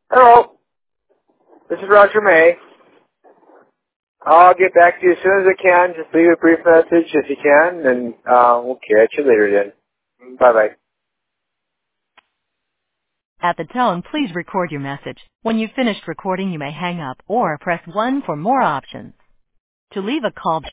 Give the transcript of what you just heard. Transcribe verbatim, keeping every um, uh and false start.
Hello, this is Roger May. I'll get back to you as soon as I can. Just leave a brief message if you can, and uh, we'll catch you later then. Bye-bye. At the tone, please record your message. When you've finished recording, you may hang up or press one for more options. To leave a call